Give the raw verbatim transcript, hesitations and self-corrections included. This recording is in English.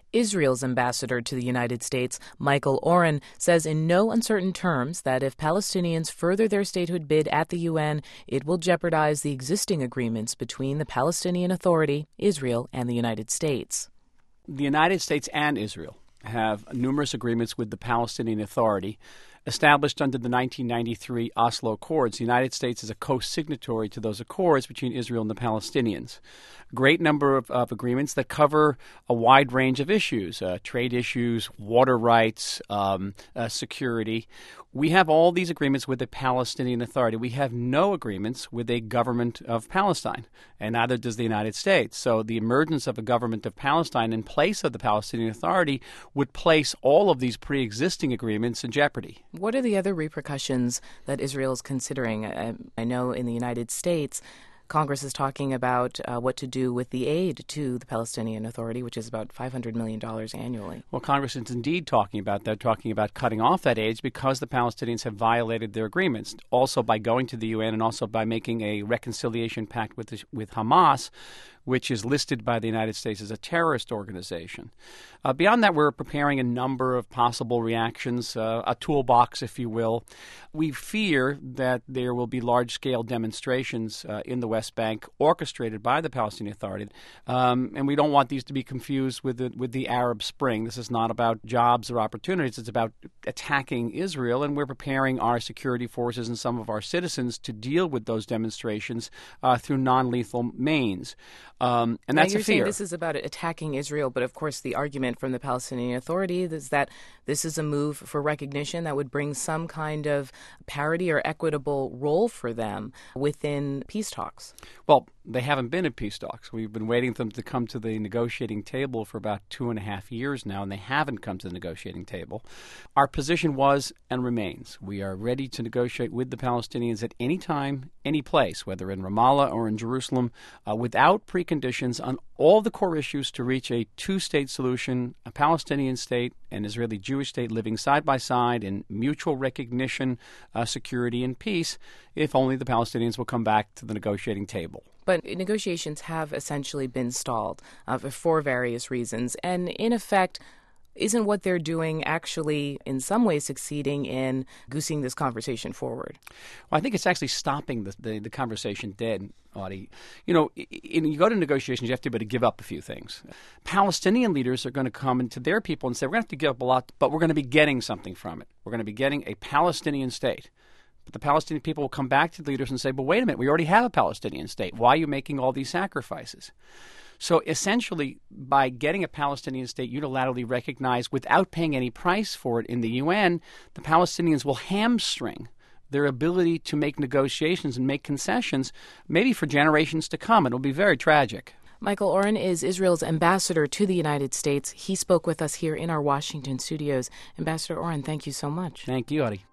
Israel's ambassador to the United States, Michael Oren, says in no uncertain terms that if Palestinians further their statehood bid at the U N, it will jeopardize the existing agreements between the Palestinian Authority, Israel, and the United States. The United States and Israel have numerous agreements with the Palestinian Authority. Established under the nineteen ninety-three Oslo Accords, the United States is a co-signatory to those accords between Israel and the Palestinians. A great number of, of agreements that cover a wide range of issues, uh, trade issues, water rights, um, uh, security. We have all these agreements with the Palestinian Authority. We have no agreements with a government of Palestine, and neither does the United States. So the emergence of a government of Palestine in place of the Palestinian Authority would place all of these pre-existing agreements in jeopardy. What are the other repercussions that Israel is considering? I, I know in the United States, Congress is talking about uh, what to do with the aid to the Palestinian Authority, which is about five hundred million dollars annually. Well, Congress is indeed talking about that, talking about cutting off that aid because the Palestinians have violated their agreements, also by going to the U N and also by making a reconciliation pact with the, with Hamas, which is listed by the United States as a terrorist organization. Uh, beyond that, we're preparing a number of possible reactions, uh, a toolbox, if you will. We fear that there will be large-scale demonstrations uh, in the West Bank orchestrated by the Palestinian Authority, um, and we don't want these to be confused with the, with the Arab Spring. This is not about jobs or opportunities. It's about attacking Israel, and we're preparing our security forces and some of our citizens to deal with those demonstrations uh, through non-lethal means. Um, and that's now you're a fear. Saying this is about attacking Israel, but of course the argument from the Palestinian Authority is that this is a move for recognition that would bring some kind of parity or equitable role for them within peace talks. Well, they haven't been in peace talks. We've been waiting for them to come to the negotiating table for about two and a half years now, and they haven't come to the negotiating table. Our position was and remains. We are ready to negotiate with the Palestinians at any time, any place, whether in Ramallah or in Jerusalem, uh, without preconditions on all the core issues to reach a two-state solution, a Palestinian state, an Israeli Jewish state living side by side in mutual recognition, uh, security, and peace, if only the Palestinians will come back to the negotiating table. But negotiations have essentially been stalled uh, for various reasons. And in effect, isn't what they're doing actually in some ways succeeding in goosing this conversation forward? Well, I think it's actually stopping the, the, the conversation dead, Audie. You know, in, you go to negotiations, you have to be able to give up a few things. Palestinian leaders are going to come into their people and say, we're going to have to give up a lot, but we're going to be getting something from it. We're going to be getting a Palestinian state. But the Palestinian people will come back to the leaders and say, but wait a minute, we already have a Palestinian state. Why are you making all these sacrifices? So essentially, by getting a Palestinian state unilaterally recognized without paying any price for it in the U N, the Palestinians will hamstring their ability to make negotiations and make concessions, maybe for generations to come. It will be very tragic. Michael Oren is Israel's ambassador to the United States. He spoke with us here in our Washington studios. Ambassador Oren, thank you so much. Thank you, Audie.